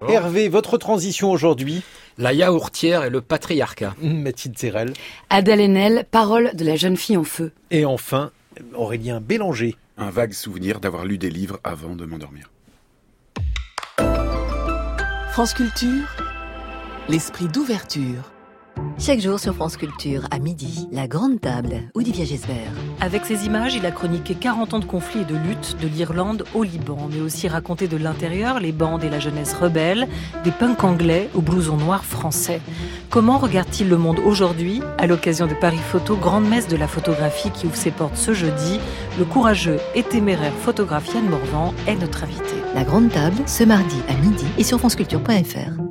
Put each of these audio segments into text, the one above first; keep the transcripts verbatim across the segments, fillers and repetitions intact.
Hervé, votre transition aujourd'hui? La yaourtière et le patriarcat. Mathilde Serrel. Adèle Haenel, parole de la jeune fille en feu. Et enfin, Aurélien Bélanger. Un vague souvenir d'avoir lu des livres avant de m'endormir. France Culture, l'esprit d'ouverture. Chaque jour sur France Culture, à midi, la grande table, Olivier Gesbert. Avec ses images, il a chroniqué quarante ans de conflits et de luttes, de l'Irlande au Liban, mais aussi raconté de l'intérieur les bandes et la jeunesse rebelle, des punks anglais aux blousons noirs français. Comment regarde-t-il le monde aujourd'hui? À l'occasion de Paris Photo, grande messe de la photographie qui ouvre ses portes ce jeudi, le courageux et téméraire photographe Yann Morvan est notre invité. La grande table, ce mardi à midi et sur franceculture point f r.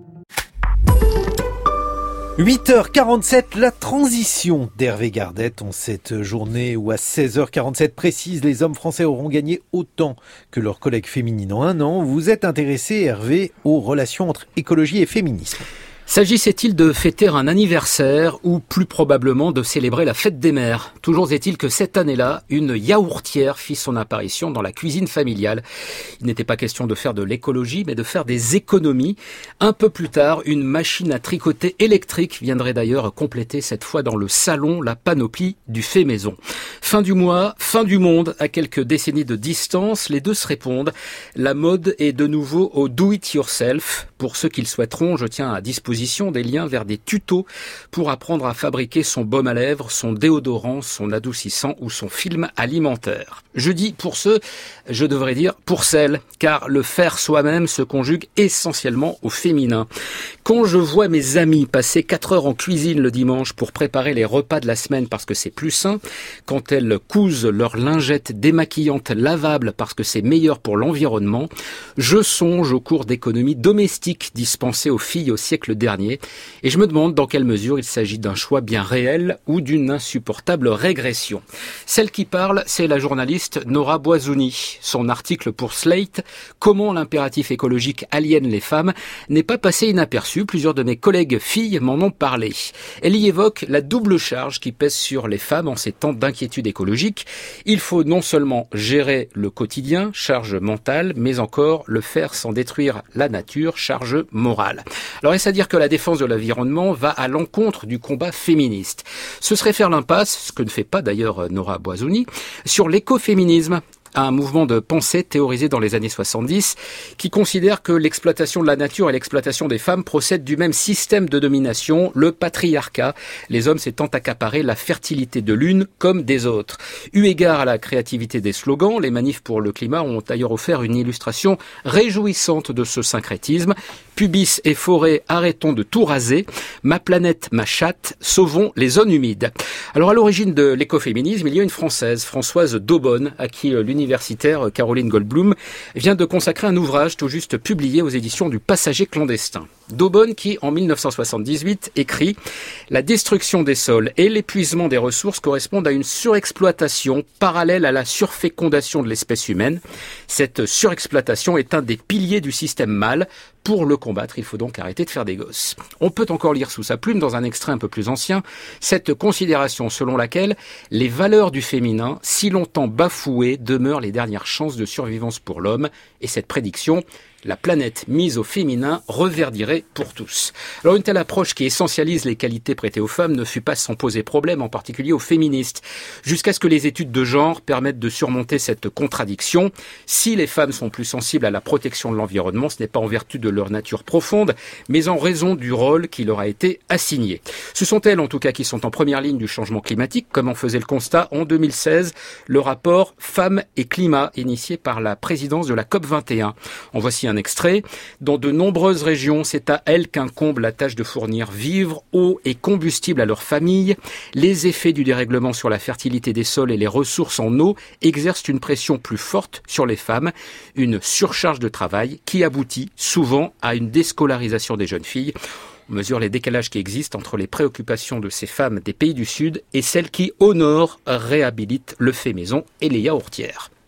huit heures quarante-sept, la transition d'Hervé Gardette en cette journée où à seize heures quarante-sept précise, les hommes français auront gagné autant que leurs collègues féminines en un an. Vous êtes intéressé, Hervé, aux relations entre écologie et féminisme. S'agissait-il de fêter un anniversaire ou plus probablement de célébrer la fête des mères? Toujours est-il que cette année-là, une yaourtière fit son apparition dans la cuisine familiale. Il n'était pas question de faire de l'écologie, mais de faire des économies. Un peu plus tard, une machine à tricoter électrique viendrait d'ailleurs compléter cette fois dans le salon la panoplie du fait maison. Fin du mois, fin du monde, à quelques décennies de distance, les deux se répondent. La mode est de nouveau au do-it-yourself. Pour ceux qui le souhaiteront, je tiens à disposition des liens vers des tutos pour apprendre à fabriquer son baume à lèvres, son déodorant, son adoucissant ou son film alimentaire. Je dis pour ceux, je devrais dire pour celles, car le faire soi-même se conjugue essentiellement au féminin. Quand je vois mes amis passer quatre heures en cuisine le dimanche pour préparer les repas de la semaine parce que c'est plus sain, quand elles cousent leurs lingettes démaquillantes lavables parce que c'est meilleur pour l'environnement, je songe au cours d'économie domestique dispensé aux filles au siècle dernier, et je me demande dans quelle mesure il s'agit d'un choix bien réel ou d'une insupportable régression. Celle qui parle, c'est la journaliste Nora Boisouni. Son article pour Slate, Comment l'impératif écologique aliène les femmes, n'est pas passé inaperçu. Plusieurs de mes collègues filles m'en ont parlé. Elle y évoque la double charge qui pèse sur les femmes en ces temps d'inquiétude écologique. Il faut non seulement gérer le quotidien, charge mentale, mais encore le faire sans détruire la nature, charge morale. Alors est-ce à dire que la défense de l'environnement va à l'encontre du combat féministe? Ce serait faire l'impasse, ce que ne fait pas d'ailleurs Nora Boisouni, sur l'écoféminisme, un mouvement de pensée théorisé dans les années soixante-dix qui considère que l'exploitation de la nature et l'exploitation des femmes procèdent du même système de domination, le patriarcat, les hommes s'étant accaparés la fertilité de l'une comme des autres. Eu égard à la créativité des slogans, les manifs pour le climat ont d'ailleurs offert une illustration réjouissante de ce syncrétisme. Pubis et forêts, arrêtons de tout raser. Ma planète, ma chatte, sauvons les zones humides. Alors à l'origine de l'écoféminisme, il y a une Française, Françoise Daubonne, à qui l'universitaire Caroline Goldblum vient de consacrer un ouvrage tout juste publié aux éditions du Passager clandestin. Daubonne qui, en mille neuf cent soixante-dix-huit, écrit « La destruction des sols et l'épuisement des ressources correspondent à une surexploitation parallèle à la surfécondation de l'espèce humaine. Cette surexploitation est un des piliers du système mâle. Pour le combattre, il faut donc arrêter de faire des gosses. » On peut encore lire sous sa plume, dans un extrait un peu plus ancien, cette considération selon laquelle les valeurs du féminin, si longtemps bafouées, demeurent les dernières chances de survivance pour l'homme, et cette prédiction, la planète mise au féminin reverdirait pour tous. Alors une telle approche qui essentialise les qualités prêtées aux femmes ne fut pas sans poser problème, en particulier aux féministes, jusqu'à ce que les études de genre permettent de surmonter cette contradiction. Si les femmes sont plus sensibles à la protection de l'environnement, ce n'est pas en vertu de leur nature profonde, mais en raison du rôle qui leur a été assigné. Ce sont elles, en tout cas, qui sont en première ligne du changement climatique, comme en faisait le constat en deux mille seize le rapport Femmes et climat, initié par la présidence de la COP vingt et un. En voici un extrait. Dans de nombreuses régions, c'est à elles qu'incombe la tâche de fournir vivres, eau et combustible à leurs familles. Les effets du dérèglement sur la fertilité des sols et les ressources en eau exercent une pression plus forte sur les femmes, une surcharge de travail qui aboutit souvent à une déscolarisation des jeunes filles. On mesure les décalages qui existent entre les préoccupations de ces femmes des pays du Sud et celles qui, au Nord, réhabilitent le fait maison et les yaourtières.